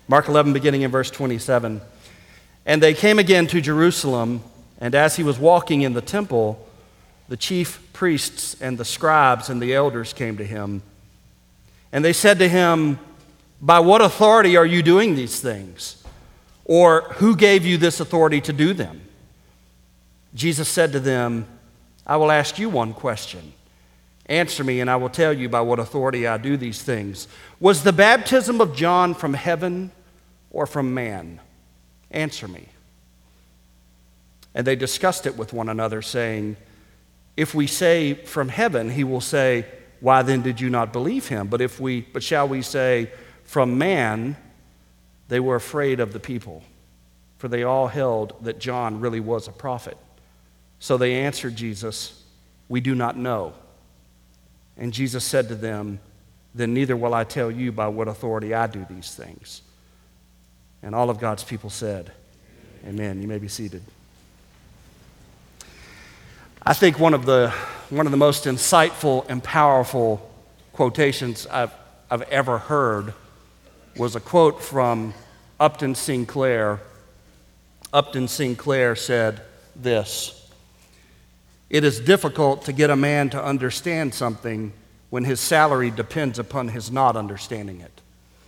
Mark 11, beginning in verse 27. And they came again to Jerusalem, and as he was walking in the temple, the chief priests and the scribes and the elders came to him. And they said to him, "By what authority are you doing these things? Or who gave you this authority to do them?" Jesus said to them, "I will ask you one question. Answer me, and I will tell you by what authority I do these things. Was the baptism of John from heaven or from man? Answer me." And they discussed it with one another, saying, "If we say from heaven, he will say, 'Why then did you not believe him?' But shall we say from man?" They were afraid of the people, for they all held that John really was a prophet. So they answered Jesus, "We do not know." And Jesus said to them, "Then neither will I tell you by what authority I do these things." And all of God's people said, Amen. You may be seated. I think one of the most insightful and powerful quotations I've ever heard was a quote from Upton Sinclair. Upton Sinclair said this: "It is difficult to get a man to understand something when his salary depends upon his not understanding it.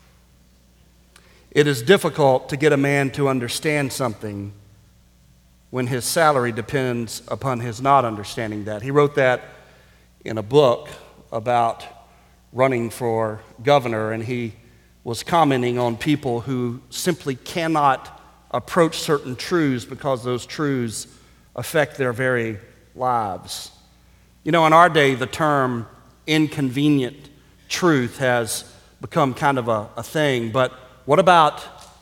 It is difficult to get a man to understand something when his salary depends upon his not understanding that." He wrote that in a book about running for governor, and he was commenting on people who simply cannot approach certain truths because those truths affect their very lives. You know, in our day, the term inconvenient truth has become kind of a thing, but what about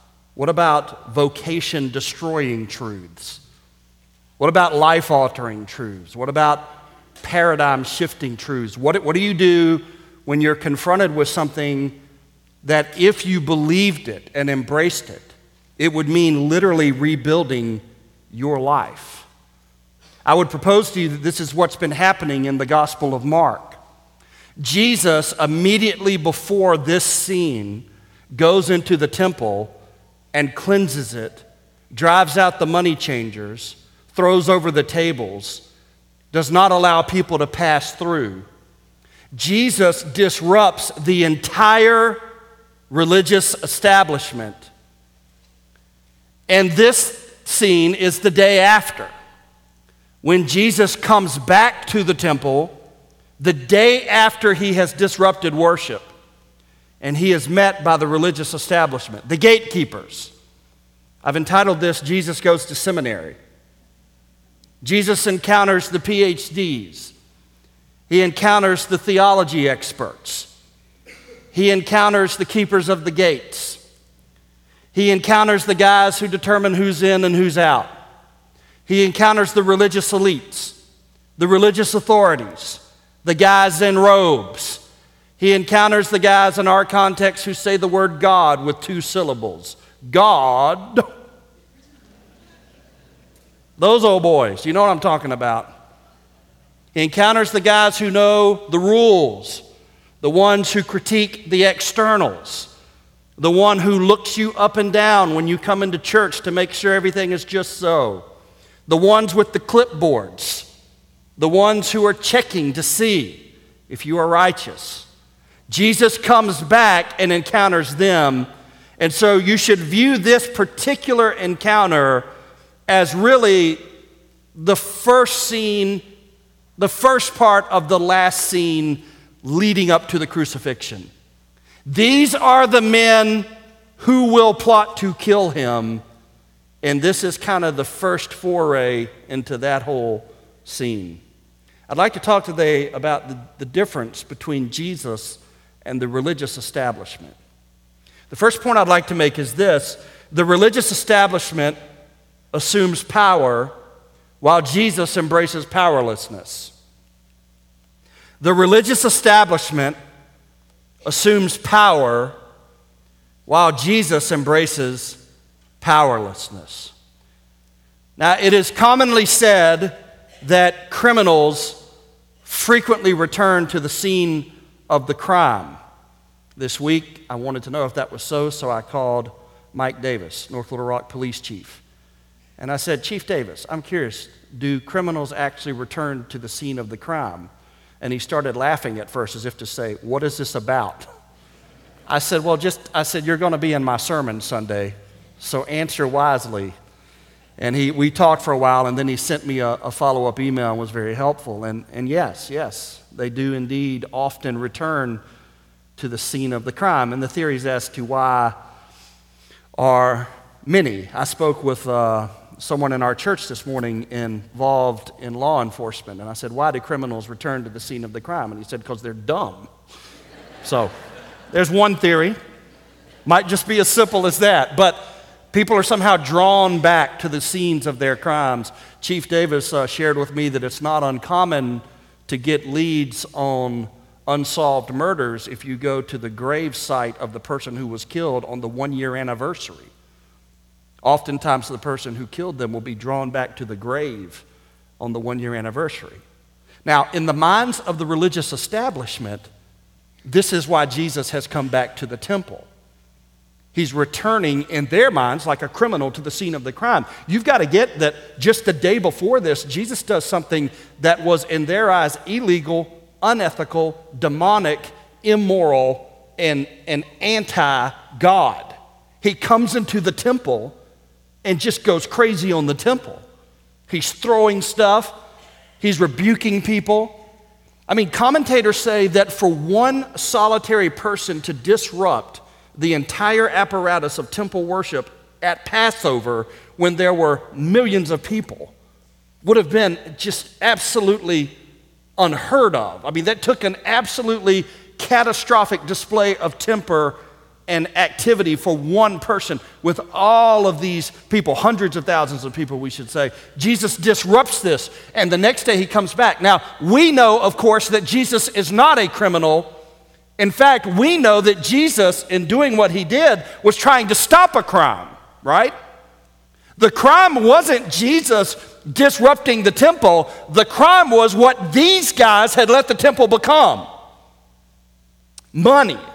vocation-destroying truths? What about life-altering truths? What about paradigm-shifting truths? What do you do when you're confronted with something that if you believed it and embraced it, it would mean literally rebuilding your life? I would propose to you that this is what's been happening in the Gospel of Mark. Jesus, immediately before this scene, goes into the temple and cleanses it, drives out the money changers, throws over the tables, does not allow people to pass through. Jesus disrupts the entire religious establishment. And this scene is the day after, when Jesus comes back to the temple, the day after he has disrupted worship, and he is met by the religious establishment, the gatekeepers. I've entitled this, "Jesus Goes to Seminary." Jesus encounters the PhDs. He encounters the theology experts. He encounters the keepers of the gates. He encounters the guys who determine who's in and who's out. He encounters the religious elites, the religious authorities, the guys in robes. He encounters the guys in our context who say the word God with 2 syllables. God. Those old boys, you know what I'm talking about. He encounters the guys who know the rules, the ones who critique the externals, the one who looks you up and down when you come into church to make sure everything is just so, the ones with the clipboards, the ones who are checking to see if you are righteous. Jesus comes back and encounters them, and so you should view this particular encounter as really the first scene, the first part of the last scene leading up to the crucifixion. These are the men who will plot to kill him, and this is kind of the first foray into that whole scene. I'd like to talk today about the difference between Jesus and the religious establishment. The first point I'd like to make is this: the religious establishment assumes power while Jesus embraces powerlessness. The religious establishment assumes power while Jesus embraces powerlessness. Now, it is commonly said that criminals frequently return to the scene of the crime. This week, I wanted to know if that was so I called Mike Davis, North Little Rock police chief. And I said, Chief Davis, I'm curious, do criminals actually return to the scene of the crime? And he started laughing at first as if to say, what is this about? I said, you're going to be in my sermon Sunday, so answer wisely. And we talked for a while, and then he sent me a follow-up email and was very helpful. And yes, they do indeed often return to the scene of the crime. And the theories as to why are many. I spoke with someone in our church this morning involved in law enforcement, and I said, why do criminals return to the scene of the crime? And he said, because they're dumb. So there's one theory. Might just be as simple as that, but people are somehow drawn back to the scenes of their crimes. Chief Davis shared with me that it's not uncommon to get leads on unsolved murders if you go to the grave site of the person who was killed on the 1-year anniversary. Oftentimes the person who killed them will be drawn back to the grave on the 1-year anniversary. Now, in the minds of the religious establishment, this is why Jesus has come back to the temple. He's returning in their minds like a criminal to the scene of the crime. You've got to get that just the day before this, Jesus does something that was in their eyes illegal, unethical, demonic, immoral, and anti-God. He comes into the temple and just goes crazy on the temple. He's throwing stuff. He's rebuking people. I mean, commentators say that for one solitary person to disrupt the entire apparatus of temple worship at Passover when there were millions of people would have been just absolutely unheard of. I mean, that took an absolutely catastrophic display of temper and activity for one person with all of these people, hundreds of thousands of people, we should say. Jesus disrupts this, and the next day he comes back. Now, we know, of course, that Jesus is not a criminal. In fact, we know that Jesus, in doing what he did, was trying to stop a crime, right? The crime wasn't Jesus disrupting the temple. The crime was what these guys had let the temple become. Money,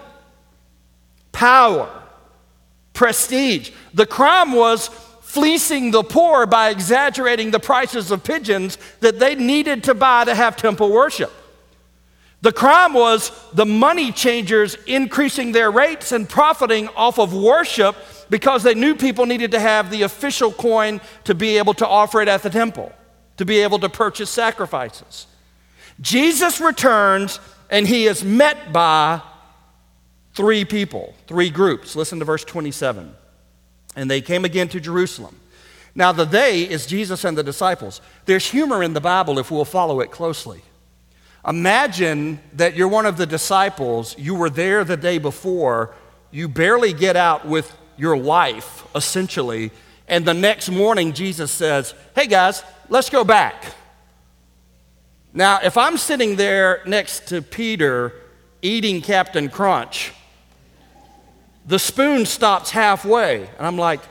power, prestige. The crime was fleecing the poor by exaggerating the prices of pigeons that they needed to buy to have temple worship. The crime was the money changers increasing their rates and profiting off of worship because they knew people needed to have the official coin to be able to offer it at the temple, to be able to purchase sacrifices. Jesus returns and he is met by three people, three groups. Listen to verse 27. And they came again to Jerusalem. Now the they is Jesus and the disciples. There's humor in the Bible if we'll follow it closely. Imagine that you're one of the disciples, you were there the day before, you barely get out with your life, essentially, and the next morning Jesus says, hey guys, let's go back. Now, if I'm sitting there next to Peter eating Captain Crunch, the spoon stops halfway, and I'm like,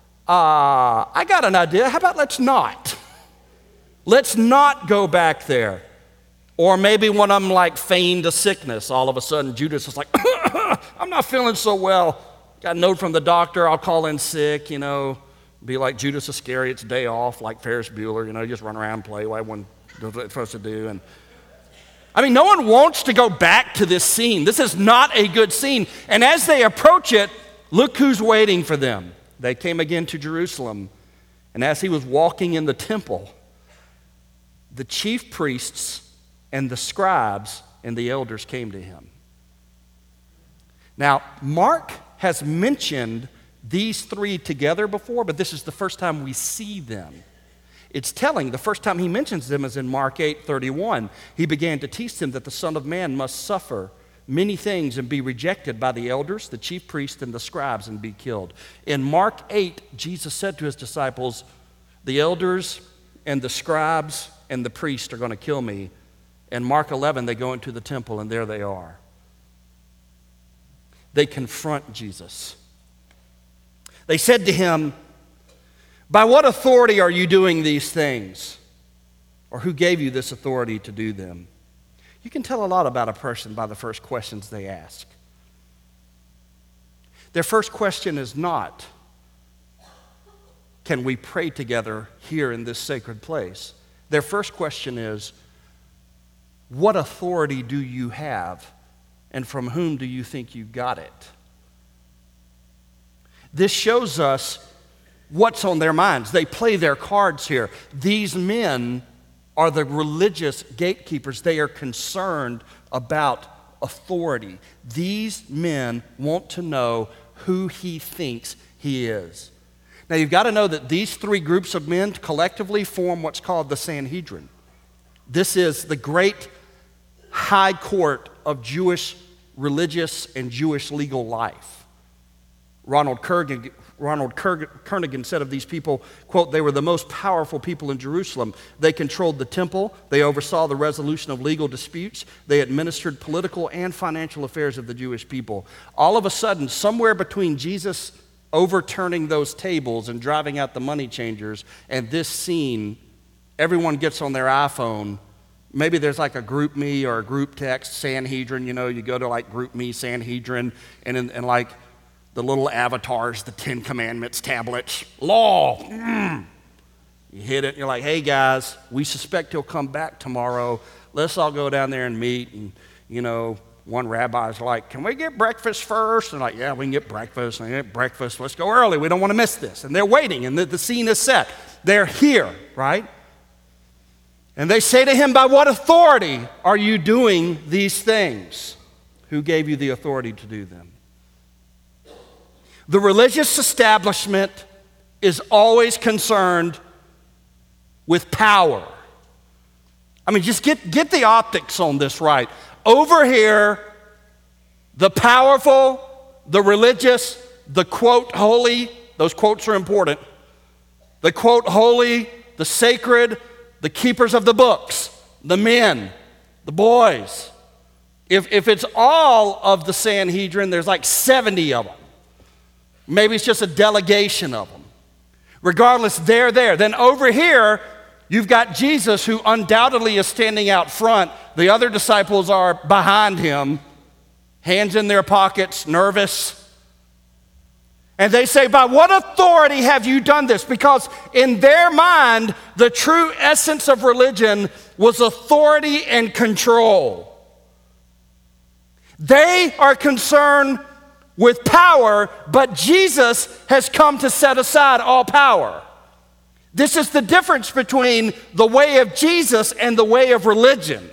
I got an idea. How about let's not? Let's not go back there. Or maybe when I'm like feigned a sickness, all of a sudden Judas is like, I'm not feeling so well. Got a note from the doctor, I'll call in sick, be like Judas Iscariot's day off, like Ferris Bueller, just run around and play what everyone does what they're supposed to do. And I mean, no one wants to go back to this scene. This is not a good scene. And as they approach it, look who's waiting for them. They came again to Jerusalem, and as he was walking in the temple, the chief priests and the scribes and the elders came to him. Now, Mark has mentioned these three together before, but this is the first time we see them. It's telling, the first time he mentions them is in Mark 8:31. He began to teach them that the Son of Man must suffer many things and be rejected by the elders, the chief priests, and the scribes, and be killed. In Mark 8, Jesus said to his disciples, the elders and the scribes and the priests are going to kill me. In Mark 11, they go into the temple, and there they are. They confront Jesus. They said to him, by what authority are you doing these things? Or who gave you this authority to do them? You can tell a lot about a person by the first questions they ask. Their first question is not, can we pray together here in this sacred place? Their first question is, what authority do you have, and from whom do you think you got it? This shows us what's on their minds. They play their cards here. These men are the religious gatekeepers. They are concerned about authority. These men want to know who he thinks he is. Now, you've got to know that these three groups of men collectively form what's called the Sanhedrin. This is the great high court of Jewish religious and Jewish legal life. Ronald Kernaghan said of these people, quote, they were the most powerful people in Jerusalem. They controlled the temple. They oversaw the resolution of legal disputes. They administered political and financial affairs of the Jewish people. All of a sudden, somewhere between Jesus overturning those tables and driving out the money changers and this scene, everyone gets on their iPhone. Maybe there's like a group me or a group text, Sanhedrin, you go to like group me, Sanhedrin, and like the little avatars, the 10 Commandments tablets, law. You hit it, and you're like, hey guys, we suspect he'll come back tomorrow. Let's all go down there and meet. And, one rabbi's like, can we get breakfast first? And like, yeah, we can get breakfast. And get breakfast. Let's go early. We don't want to miss this. And they're waiting, and the scene is set. They're here, right? And they say to him, by what authority are you doing these things? Who gave you the authority to do them? The religious establishment is always concerned with power. I mean, just get the optics on this right. Over here, the powerful, the religious, the quote holy, those quotes are important. The quote holy, the sacred, the keepers of the books, the men, the boys. If it's all of the Sanhedrin, there's like 70 of them. Maybe it's just a delegation of them. Regardless, they're there. Then over here, you've got Jesus, who undoubtedly is standing out front. The other disciples are behind him, hands in their pockets, nervous. And they say, by what authority have you done this? Because in their mind, the true essence of religion was authority and control. They are concerned with power, but Jesus has come to set aside all power. This is the difference between the way of Jesus and the way of religion.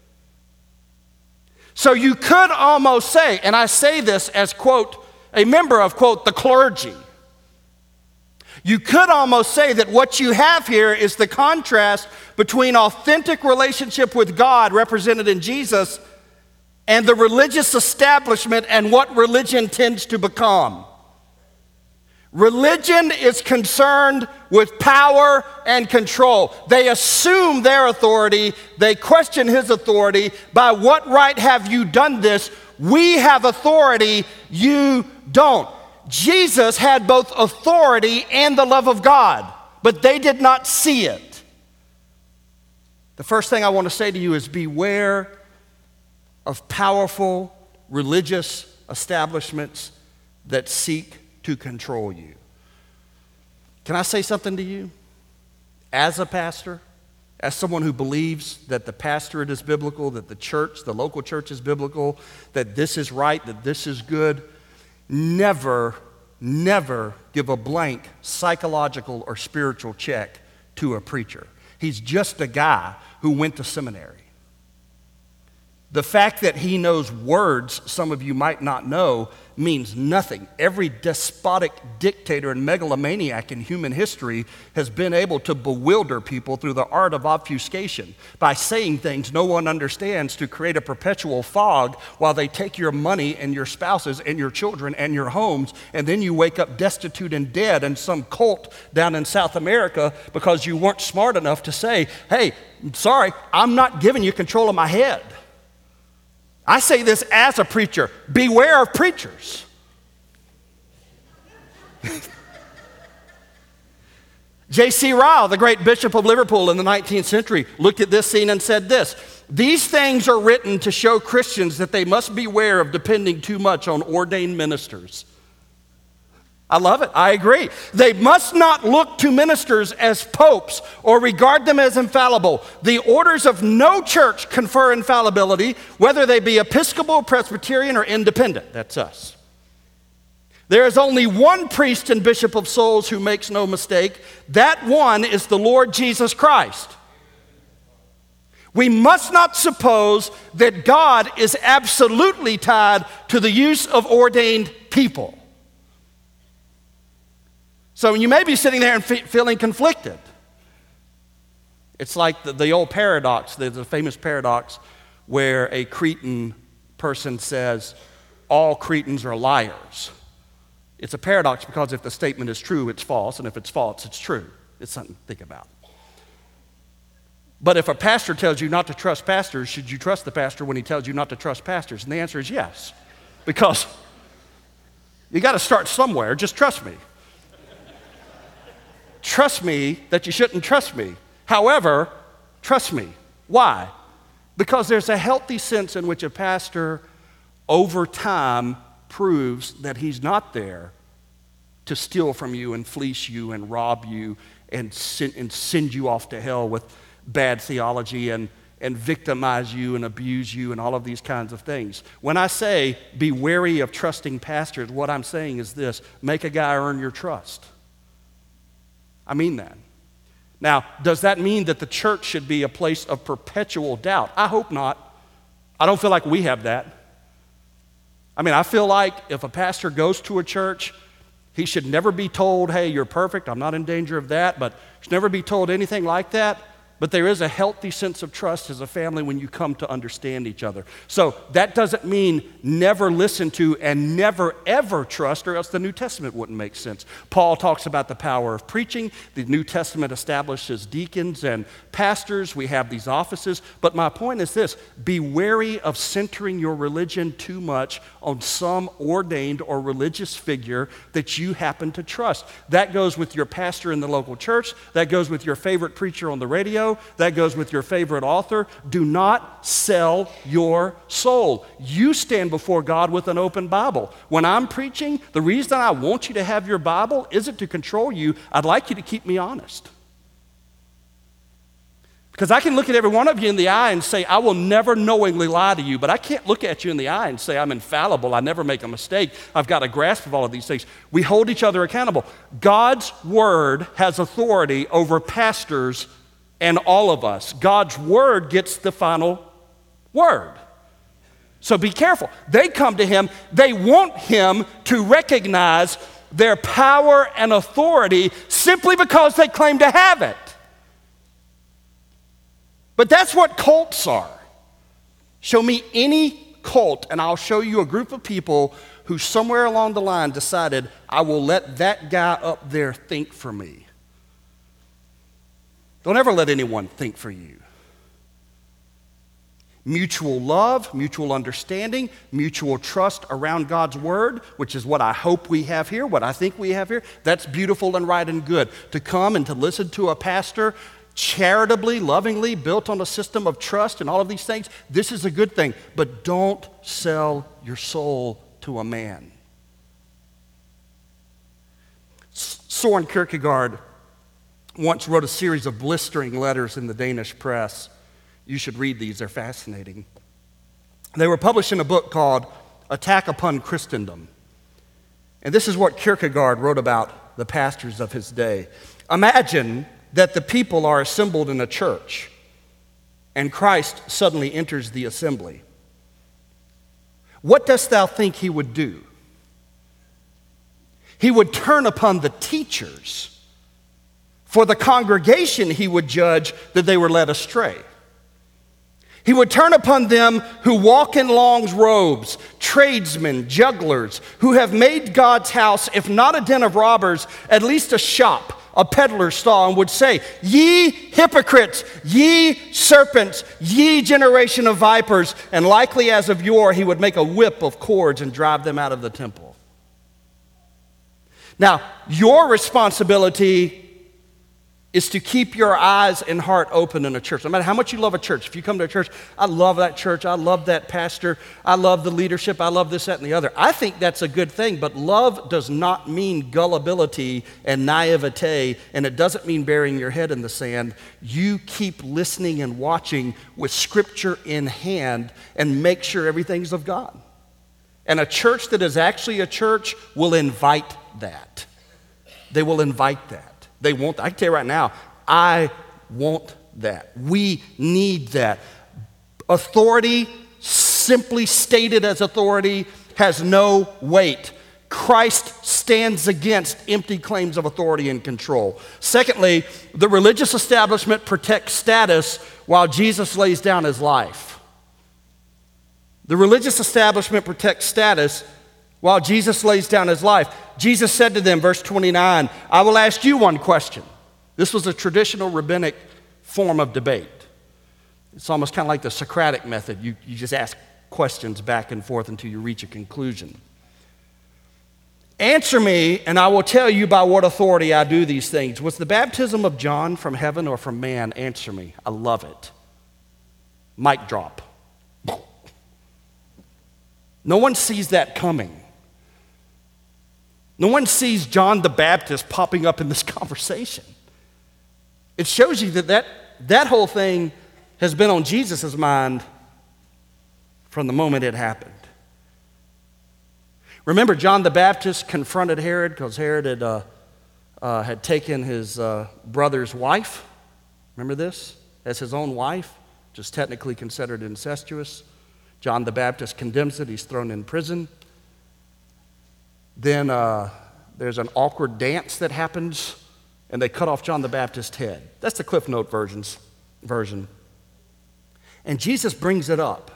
So you could almost say, and I say this as, quote, a member of, quote, the clergy. You could almost say that what you have here is the contrast between authentic relationship with God represented in Jesus and the religious establishment and what religion tends to become. Religion is concerned with power and control. They assume their authority. They question his authority. By what right have you done this? We have authority. You don't. Jesus had both authority and the love of God, but they did not see it. The first thing I want to say to you is beware of powerful religious establishments that seek to control you. Can I say something to you? As a pastor, as someone who believes that the pastorate is biblical, that the church, the local church is biblical, that this is right, that this is good, never give a blank psychological or spiritual check to a preacher. He's just a guy who went to seminary. The fact that he knows words some of you might not know means nothing. Every despotic dictator and megalomaniac in human history has been able to bewilder people through the art of obfuscation by saying things no one understands to create a perpetual fog while they take your money and your spouses and your children and your homes, and then you wake up destitute and dead in some cult down in South America because you weren't smart enough to say, hey, sorry, I'm not giving you control of my head. I say this as a preacher. Beware of preachers. J.C. Ryle, the great Bishop of Liverpool in the 19th century, looked at this scene and said this: these things are written to show Christians that they must beware of depending too much on ordained ministers. I love it. I agree. They must not look to ministers as popes or regard them as infallible. The orders of no church confer infallibility, whether they be Episcopal, Presbyterian, or independent. That's us. There is only one priest and bishop of souls who makes no mistake. That one is the Lord Jesus Christ. We must not suppose that God is absolutely tied to the use of ordained people. So you may be sitting there and feeling conflicted. It's like the old paradox, there's a famous paradox where a Cretan person says, all Cretans are liars. It's a paradox because if the statement is true, it's false, and if it's false, it's true. It's something to think about. But if a pastor tells you not to trust pastors, should you trust the pastor when he tells you not to trust pastors? And the answer is yes, because you got to start somewhere. Just trust me. Trust me that you shouldn't trust me. However, trust me. Why? Because there's a healthy sense in which a pastor over time proves that he's not there to steal from you and fleece you and rob you and send you off to hell with bad theology and victimize you and abuse you and all of these kinds of things. When I say be wary of trusting pastors, what I'm saying is this: make a guy earn your trust. I mean that. Now, does that mean that the church should be a place of perpetual doubt? I hope not. I don't feel like we have that. I mean, I feel like if a pastor goes to a church, he should never be told, hey, you're perfect, I'm not in danger of that, but should never be told anything like that. But there is a healthy sense of trust as a family when you come to understand each other. So that doesn't mean never listen to and never ever trust, or else the New Testament wouldn't make sense. Paul talks about the power of preaching. The New Testament establishes deacons and pastors. We have these offices. But my point is this: be wary of centering your religion too much on some ordained or religious figure that you happen to trust. That goes with your pastor in the local church. That goes with your favorite preacher on the radio. That goes with your favorite author. Do not sell your soul. You stand before God with an open Bible. When I'm preaching, the reason I want you to have your Bible isn't to control you. I'd like you to keep me honest. Because I can look at every one of you in the eye and say, I will never knowingly lie to you, but I can't look at you in the eye and say I'm infallible, I never make a mistake, I've got a grasp of all of these things. We hold each other accountable. God's word has authority over pastors and all of us. God's word gets the final word. So be careful. They come to him, they want him to recognize their power and authority simply because they claim to have it. But that's what cults are. Show me any cult, and I'll show you a group of people who somewhere along the line decided, I will let that guy up there think for me. Don't ever let anyone think for you. Mutual love, mutual understanding, mutual trust around God's word, which is what I hope we have here, what I think we have here, that's beautiful and right and good. To come and to listen to a pastor charitably, lovingly, built on a system of trust and all of these things, this is a good thing. But don't sell your soul to a man. Soren Kierkegaard once wrote a series of blistering letters in the Danish press. You should read these, they're fascinating. They were published in a book called Attack Upon Christendom. And this is what Kierkegaard wrote about the pastors of his day. Imagine that the people are assembled in a church, and Christ suddenly enters the assembly. What dost thou think he would do? He would turn upon the teachers. For the congregation, he would judge that they were led astray. He would turn upon them who walk in long robes, tradesmen, jugglers, who have made God's house, if not a den of robbers, at least a shop, a peddler's stall, and would say, ye hypocrites, ye serpents, ye generation of vipers, and likely as of yore, he would make a whip of cords and drive them out of the temple. Now, your responsibility is to keep your eyes and heart open in a church. No matter how much you love a church, if you come to a church, I love that church, I love that pastor, I love the leadership, I love this, that, and the other. I think that's a good thing, but love does not mean gullibility and naivete, and it doesn't mean burying your head in the sand. You keep listening and watching with Scripture in hand and make sure everything's of God. And a church that is actually a church will invite that. They will invite that. They want that. I can tell you right now, I want that. We need that. Authority, simply stated as authority, has no weight. Christ stands against empty claims of authority and control. Secondly, the religious establishment protects status while Jesus lays down his life. The religious establishment protects status while Jesus lays down his life. Jesus said to them, verse 29, I will ask you one question. This was a traditional rabbinic form of debate. It's almost kind of like the Socratic method. You just ask questions back and forth until you reach a conclusion. Answer me, and I will tell you by what authority I do these things. Was the baptism of John from heaven or from man? Answer me. I love it. Mic drop. No one sees that coming. No one sees John the Baptist popping up in this conversation. It shows you that whole thing has been on Jesus' mind from the moment it happened. Remember, John the Baptist confronted Herod because Herod had taken his brother's wife. Remember this? As his own wife, which is technically considered incestuous. John the Baptist condemns it. He's thrown in prison. Then there's an awkward dance that happens, and they cut off John the Baptist's head. That's the Cliff Note version. And Jesus brings it up.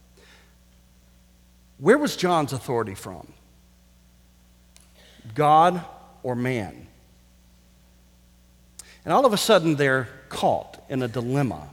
Where was John's authority from? God or man? And all of a sudden, they're caught in a dilemma.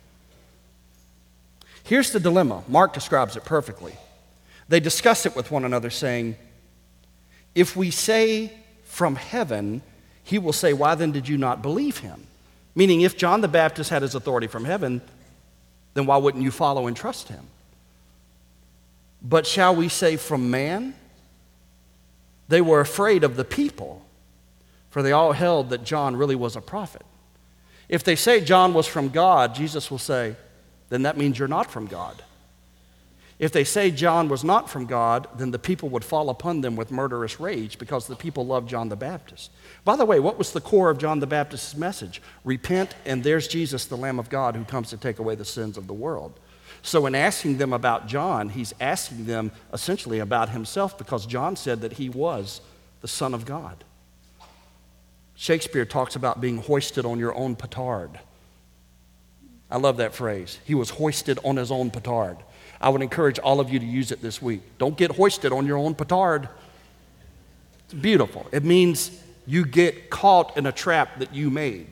Here's the dilemma. Mark describes it perfectly. They discuss it with one another, saying, if we say from heaven, he will say, why then did you not believe him? Meaning, if John the Baptist had his authority from heaven, then why wouldn't you follow and trust him? But shall we say from man? They were afraid of the people, for they all held that John really was a prophet. If they say John was from God, Jesus will say, then that means you're not from God. If they say John was not from God, then the people would fall upon them with murderous rage because the people loved John the Baptist. By the way, what was the core of John the Baptist's message? Repent, and there's Jesus, the Lamb of God, who comes to take away the sins of the world. So in asking them about John, he's asking them essentially about himself because John said that he was the Son of God. Shakespeare talks about being hoisted on your own petard. I love that phrase. He was hoisted on his own petard. I would encourage all of you to use it this week. Don't get hoisted on your own petard. It's beautiful. It means you get caught in a trap that you made.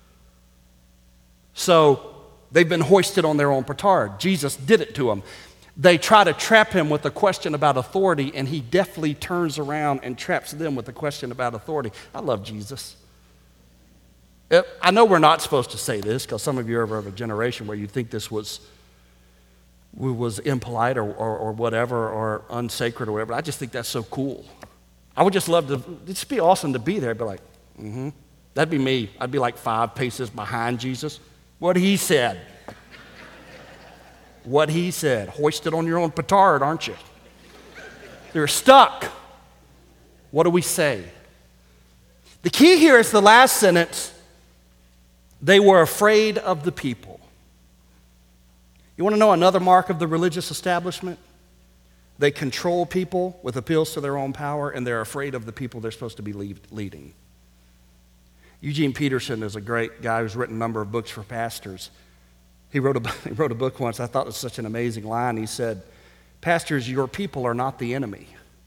So they've been hoisted on their own petard. Jesus did it to them. They try to trap him with a question about authority, and he deftly turns around and traps them with a question about authority. I love Jesus. I know we're not supposed to say this because some of you are of a generation where you think this was impolite or whatever, or unsacred or whatever. I just think that's so cool. I would just love to, it'd just be awesome to be there. I'd be like, that'd be me. I'd be like 5 paces behind Jesus. What he said. What he said. Hoisted on your own petard, aren't you? You're stuck. What do we say? The key here is the last sentence. They were afraid of the people. You want to know another mark of the religious establishment? They control people with appeals to their own power, and they're afraid of the people they're supposed to be leading. Eugene Peterson is a great guy who's written a number of books for pastors. He wrote a book once. I thought it was such an amazing line. He said, pastors, your people are not the enemy.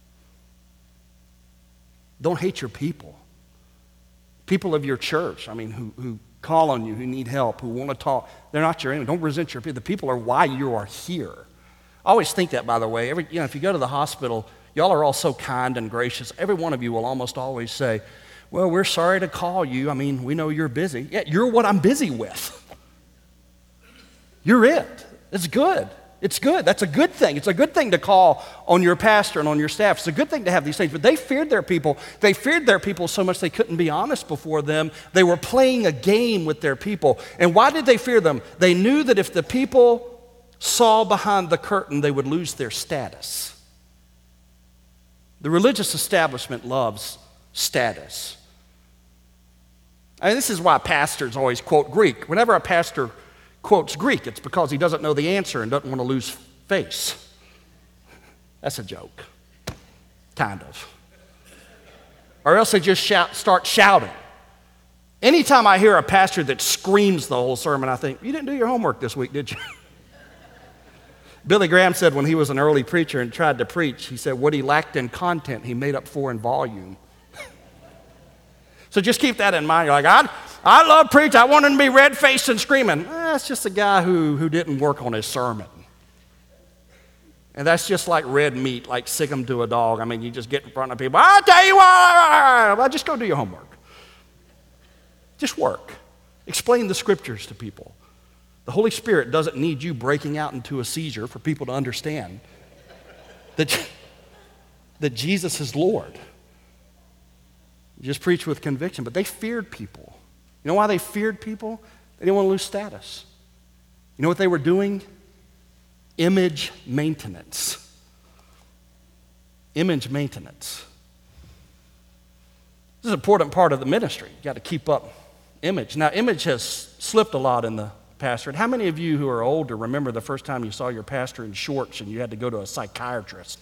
Don't hate your people. People of your church, who call on you, who need help, who want to talk, they're not your enemy. Don't resent your people. The people are why you are here. I always think that, by the way. If you go to the hospital, y'all are all so kind and gracious. Every one of you will almost always say, Well, we're sorry to call you. I mean, we know you're busy. Yeah, you're what I'm busy with. You're it. It's good. It's good. That's a good thing. It's a good thing to call on your pastor and on your staff. It's a good thing to have these things. But they feared their people. They feared their people so much they couldn't be honest before them. They were playing a game with their people. And why did they fear them? They knew that if the people saw behind the curtain, they would lose their status. The religious establishment loves status. I mean, this is why pastors always quote Greek. Whenever a pastor quotes Greek, it's because he doesn't know the answer and doesn't want to lose face. That's a joke, kind of. Or else they just start shouting. Anytime I hear a pastor that screams the whole sermon, I think, you didn't do your homework this week, did you? Billy Graham said when he was an early preacher and tried to preach, he said what he lacked in content, he made up for in volume. So just keep that in mind. You're like, I love preach. I want him to be red-faced and screaming. That's just a guy who didn't work on his sermon. And that's just like red meat, like sick them to a dog. I mean, you just get in front of people. I'll tell you what. Well, just go do your homework. Just work. Explain the scriptures to people. The Holy Spirit doesn't need you breaking out into a seizure for people to understand that Jesus is Lord. You just preach with conviction. But they feared people. You know why they feared people? They didn't want to lose status. You know what they were doing? Image maintenance. Image maintenance. This is an important part of the ministry. You got to keep up image. Now, image has slipped a lot in the pastorate. How many of you who are older remember the first time you saw your pastor in shorts and you had to go to a psychiatrist?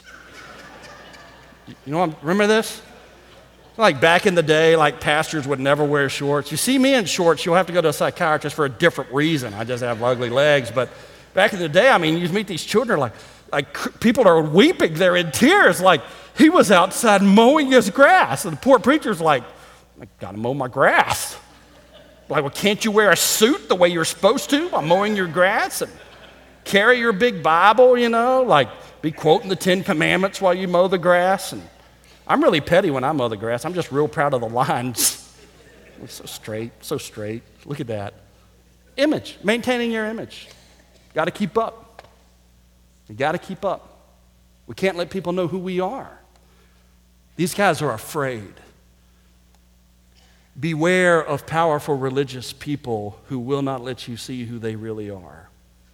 Remember this? Like back in the day, like pastors would never wear shorts. You see me in shorts, you'll have to go to a psychiatrist for a different reason. I just have ugly legs. But back in the day, I mean, you meet these children, like people are weeping. They're in tears. Like he was outside mowing his grass. And the poor preacher's like, I got to mow my grass. Like, well, can't you wear a suit the way you're supposed to while mowing your grass? And carry your big Bible, like be quoting the 10 Commandments while you mow the grass. And I'm really petty when I mow the grass. I'm just real proud of the lines. It's so straight, so straight. Look at that. Image, maintaining your image. Got to keep up. You got to keep up. We can't let people know who we are. These guys are afraid. Beware of powerful religious people who will not let you see who they really are.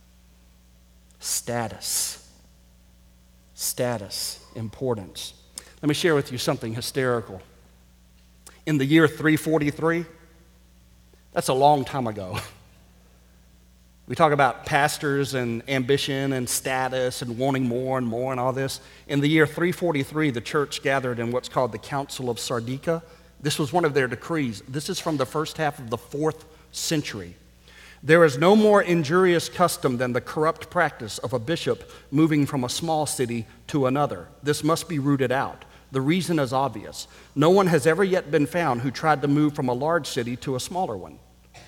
Status. Status, importance. Let me share with you something hysterical. In the year 343, that's a long time ago. We talk about pastors and ambition and status and wanting more and more and all this. In the year 343, the church gathered in what's called the Council of Sardica. This was one of their decrees. This is from the first half of the 4th century. There is no more injurious custom than the corrupt practice of a bishop moving from a small city to another. This must be rooted out. The reason is obvious. No one has ever yet been found who tried to move from a large city to a smaller one.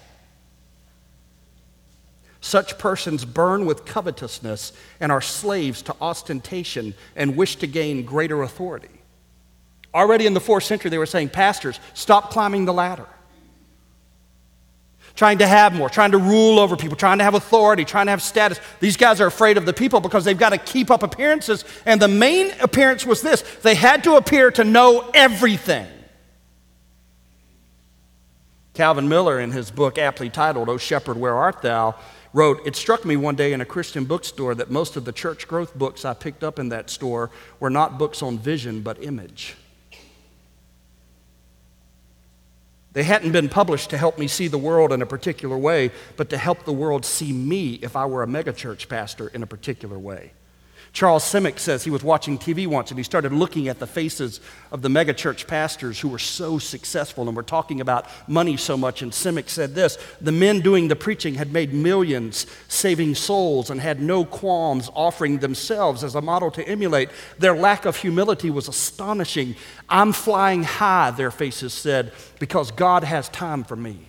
Such persons burn with covetousness and are slaves to ostentation and wish to gain greater authority. Already in the 4th century, they were saying, pastors, stop climbing the ladder. Trying to have more, trying to rule over people, trying to have authority, trying to have status. These guys are afraid of the people because they've got to keep up appearances. And the main appearance was this: they had to appear to know everything. Calvin Miller, in his book aptly titled, O Shepherd, Where Art Thou?, wrote, it struck me one day in a Christian bookstore that most of the church growth books I picked up in that store were not books on vision, but image. They hadn't been published to help me see the world in a particular way, but to help the world see me if I were a megachurch pastor in a particular way. Charles Simic says he was watching TV once and he started looking at the faces of the megachurch pastors who were so successful and were talking about money so much. And Simic said this: the men doing the preaching had made millions, saving souls, and had no qualms offering themselves as a model to emulate. Their lack of humility was astonishing. I'm flying high, their faces said, because God has time for me.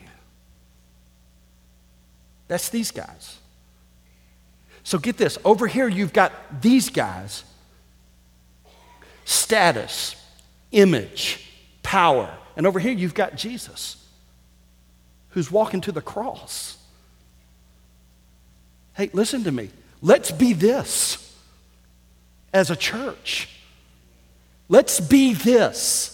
That's these guys. So get this, over here you've got these guys, status, image, power. And over here you've got Jesus who's walking to the cross. Hey, listen to me. Let's be this as a church. Let's be this.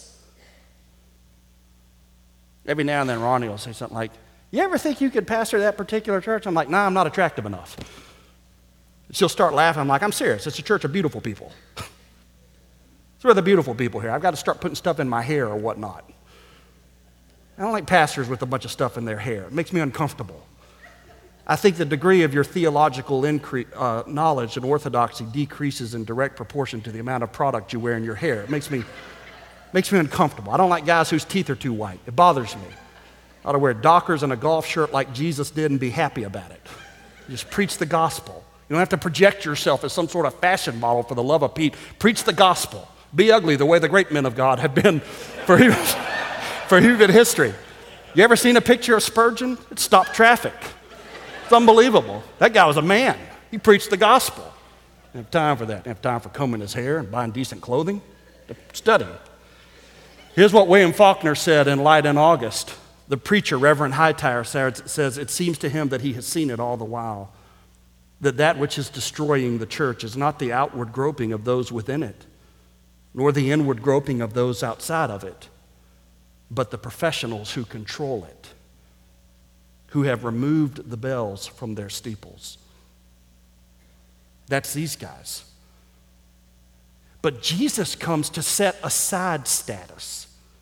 Every now and then Ronnie will say something like, you ever think you could pastor that particular church? I'm like, nah, I'm not attractive enough. She'll start laughing. I'm like, I'm serious. It's a church of beautiful people. It's where the beautiful people here. I've got to start putting stuff in my hair or whatnot. I don't like pastors with a bunch of stuff in their hair. It makes me uncomfortable. I think the degree of your theological knowledge and orthodoxy decreases in direct proportion to the amount of product you wear in your hair. It makes me uncomfortable. I don't like guys whose teeth are too white. It bothers me. I ought to wear Dockers and a golf shirt like Jesus did and be happy about it. Just preach the gospel. You don't have to project yourself as some sort of fashion model for the love of Pete. Preach the gospel. Be ugly the way the great men of God have been for human history. You ever seen a picture of Spurgeon? It stopped traffic. It's unbelievable. That guy was a man. He preached the gospel. Didn't have time for that. Didn't have time for combing his hair and buying decent clothing. Study. Here's what William Faulkner said in Light in August. The preacher, Reverend Hightower, says, it seems to him that he has seen it all the while, that which is destroying the church is not the outward groping of those within it, nor the inward groping of those outside of it, but the professionals who control it, who have removed the bells from their steeples. That's these guys. But Jesus comes to set aside status.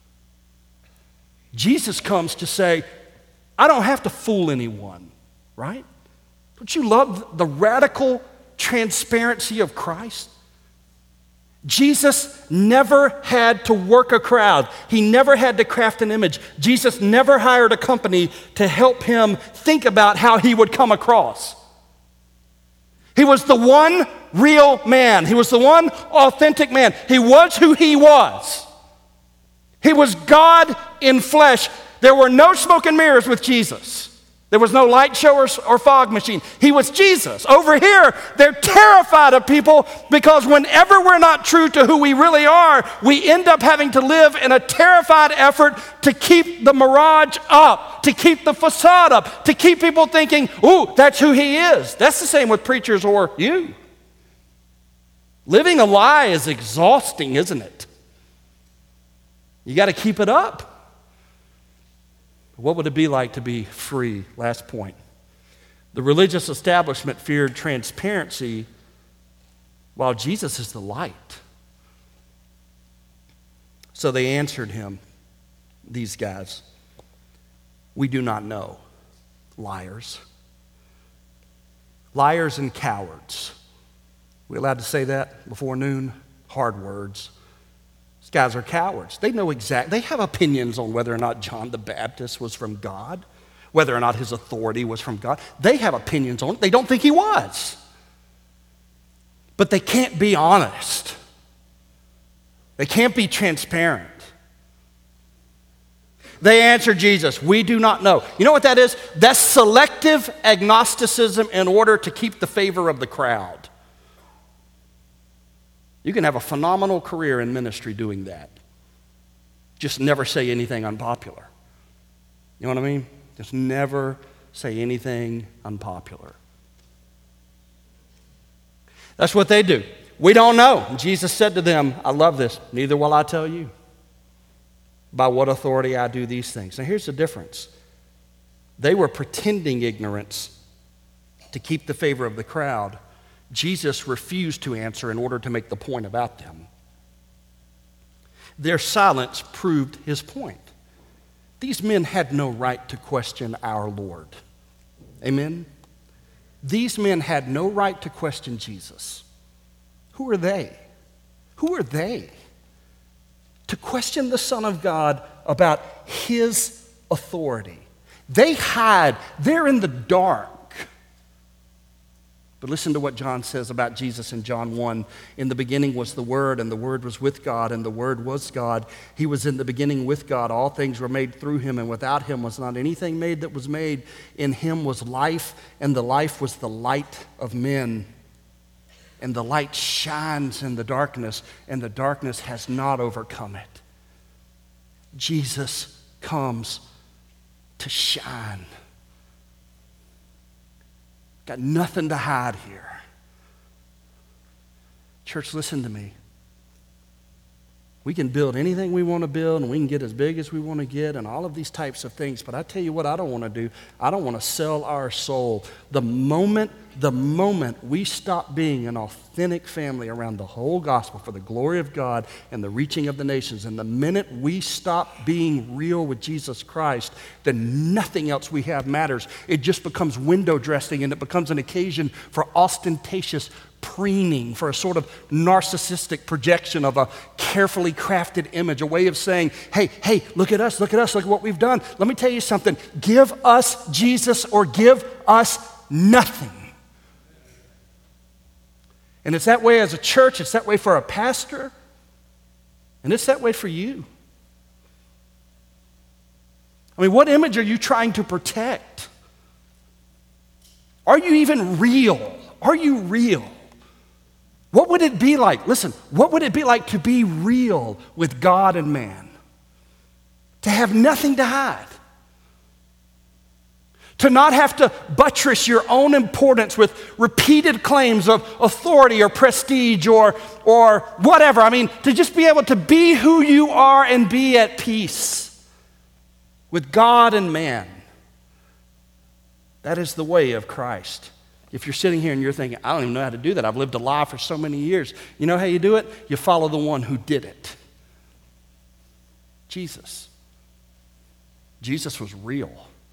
Jesus comes to say, I don't have to fool anyone, right? Don't you love the radical transparency of Christ? Jesus never had to work a crowd. He never had to craft an image. Jesus never hired a company to help him think about how he would come across. He was the one real man. He was the one authentic man. He was who he was. He was God in flesh. There were no smoke and mirrors with Jesus. There was no light show or fog machine. He was Jesus. Over here, they're terrified of people because whenever we're not true to who we really are, we end up having to live in a terrified effort to keep the mirage up, to keep the facade up, to keep people thinking, ooh, that's who he is. That's the same with preachers or you. Living a lie is exhausting, isn't it? You got to keep it up. What would it be like to be free? Last point. The religious establishment feared transparency while Jesus is the light. So they answered him, these guys, we do not know. Liars. Liars and cowards. We allowed to say that before noon? Hard words. These guys are cowards. They know they have opinions on whether or not John the Baptist was from God, whether or not his authority was from God. They have opinions on it. They don't think he was. But they can't be honest. They can't be transparent. They answered Jesus, we do not know. You know what that is? That's selective agnosticism in order to keep the favor of the crowd. You can have a phenomenal career in ministry doing that. Just never say anything unpopular. You know what I mean? Just never say anything unpopular. That's what they do. We don't know. And Jesus said to them, I love this, neither will I tell you by what authority I do these things. Now here's the difference. They were pretending ignorance to keep the favor of the crowd. Jesus refused to answer in order to make the point about them. Their silence proved his point. These men had no right to question our Lord. Amen? These men had no right to question Jesus. Who are they? Who are they to question the Son of God about his authority? They hide. They're in the dark. But listen to what John says about Jesus in John 1. In the beginning was the Word, and the Word was with God, and the Word was God. He was in the beginning with God. All things were made through him, and without him was not anything made that was made. In him was life, and the life was the light of men. And the light shines in the darkness, and the darkness has not overcome it. Jesus comes to shine. Got nothing to hide here. Church, listen to me. We can build anything we want to build, and we can get as big as we want to get, and all of these types of things. But I tell you what I don't want to do. I don't want to sell our soul. The moment we stop being an authentic family around the whole gospel for the glory of God and the reaching of the nations, and the minute we stop being real with Jesus Christ, then nothing else we have matters. It just becomes window dressing, and it becomes an occasion for ostentatious preening, for a sort of narcissistic projection of a carefully crafted image, a way of saying, hey, look at us, look at what we've done. Let me tell you something. Give us Jesus or give us nothing. And it's that way as a church, it's that way for a pastor, and it's that way for you. I mean, what image are you trying to protect? Are you even real? Are you real? What would it be like? Listen, what would it be like to be real with God and man? To have nothing to hide. To not have to buttress your own importance with repeated claims of authority or prestige or whatever. I mean, to just be able to be who you are and be at peace with God and man. That is the way of Christ. If you're sitting here and you're thinking, I don't even know how to do that. I've lived a lie for so many years. You know how you do it? You follow the one who did it. Jesus. Jesus was real.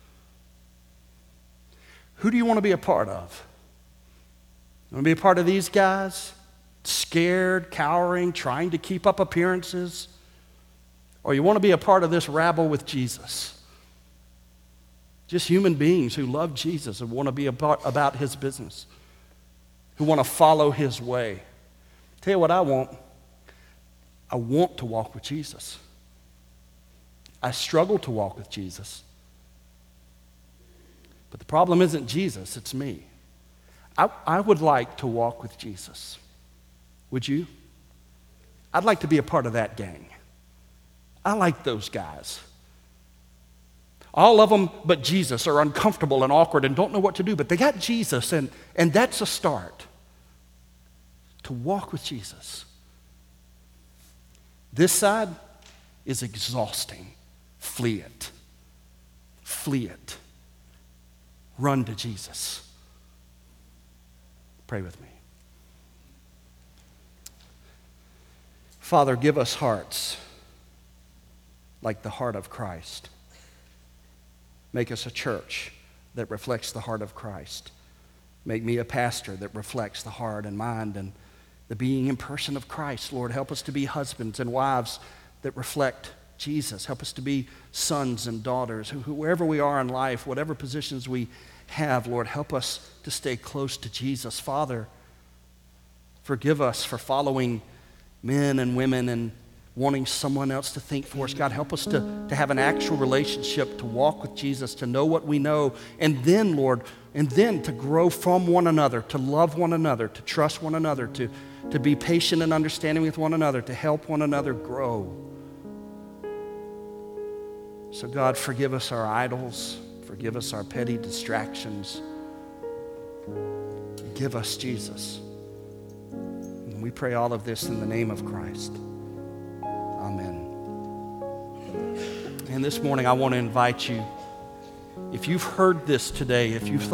Who do you want to be a part of? You want to be a part of these guys? Scared, cowering, trying to keep up appearances? Or you want to be a part of this rabble with Jesus? Just human beings who love Jesus and want to be about his business, who want to follow his way. Tell you what I want. I want to walk with Jesus. I struggle to walk with Jesus. But the problem isn't Jesus, it's me. I would like to walk with Jesus. Would you? I'd like to be a part of that gang. I like those guys. All of them but Jesus are uncomfortable and awkward and don't know what to do, but they got Jesus, and that's a start. To walk with Jesus. This side is exhausting. Flee it. Flee it. Run to Jesus. Pray with me. Father, give us hearts like the heart of Christ. Make us a church that reflects the heart of Christ. Make me a pastor that reflects the heart and mind and the being and person of Christ. Lord, help us to be husbands and wives that reflect Jesus. Help us to be sons and daughters. Wherever we are in life, whatever positions we have, Lord, help us to stay close to Jesus. Father, forgive us for following men and women and wanting someone else to think for us. God, help us to have an actual relationship, to walk with Jesus, to know what we know, and then, Lord, to grow from one another, to love one another, to trust one another, to be patient and understanding with one another, to help one another grow. So God, forgive us our idols, forgive us our petty distractions. Give us Jesus. And we pray all of this in the name of Christ. Amen. And this morning I want to invite you, if you've heard this today, if you've